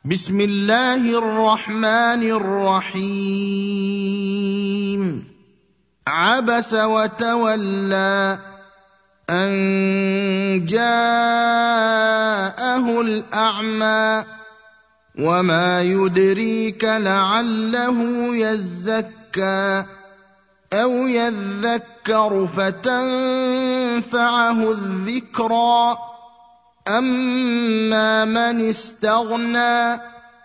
بسم الله الرحمن الرحيم. عبس وتولى أن جاءه الأعمى وما يدريك لعله يزكى أو يذكر فتنفعه الذكرى أما من استغنى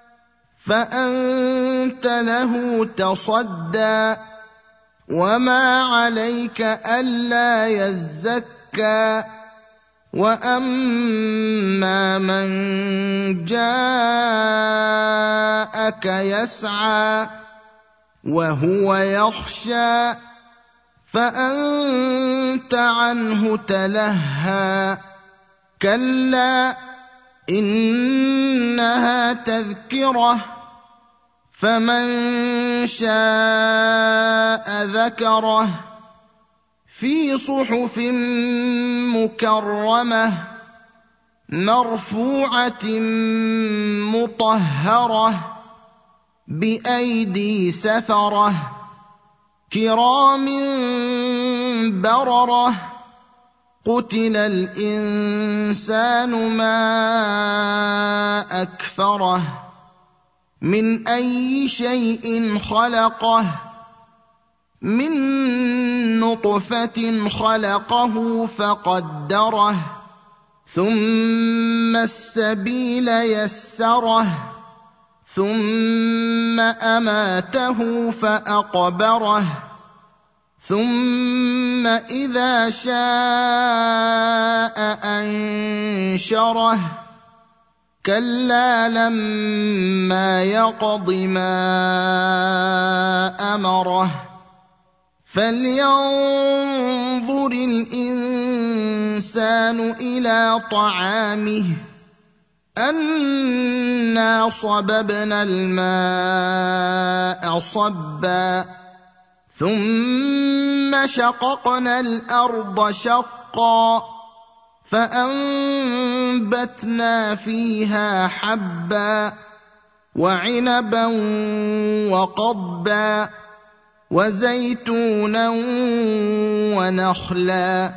فأنت له تصدى وما عليك ألا يزكى وأما من جاءك يسعى وهو يخشى فأنت عنه تلهى كلا إنها تذكرة فمن شاء ذكره في صحف مكرمة مرفوعة مطهرة بأيدي سفرة كرام بررة قتل الإنسان ما أكفره من أي شيء خلقه من نطفة خلقه فقدره ثم السبيل يسره ثم أماته فأقبره ثم إذا شاء أنشره كلا لما يقض ما أمره فلينظر الإنسان إلى طعامه أنا صببنا الماء صبا ثم شققنا الأرض شقا فأنبتنا فيها حبا وعنبا وقضبا وزيتونا ونخلا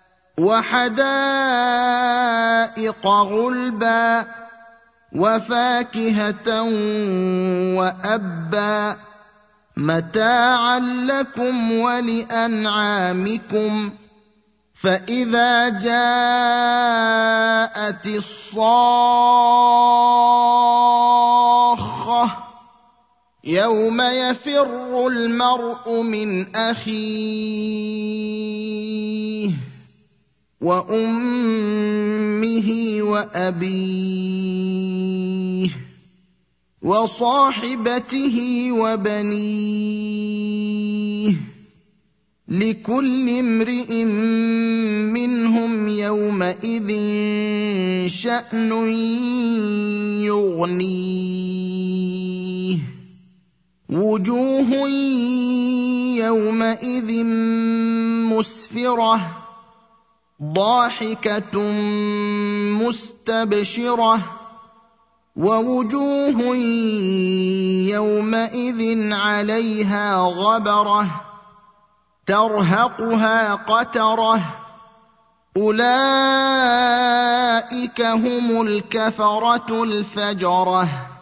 وحدائق غلبا وفاكهة وأبا متاعا لكم ولأنعامكم فإذا جاءت الصاخة يوم يفر المرء من أخيه وأمه وأبيه وصاحبته وبنيه لكل امرئ منهم يومئذ شأن يغنيه وجوه يومئذ مسفرة ضاحكة مستبشرة ووجوه يومئذ عليها غبرة ترهقها قترة أولئك هم الكفرة الفجرة.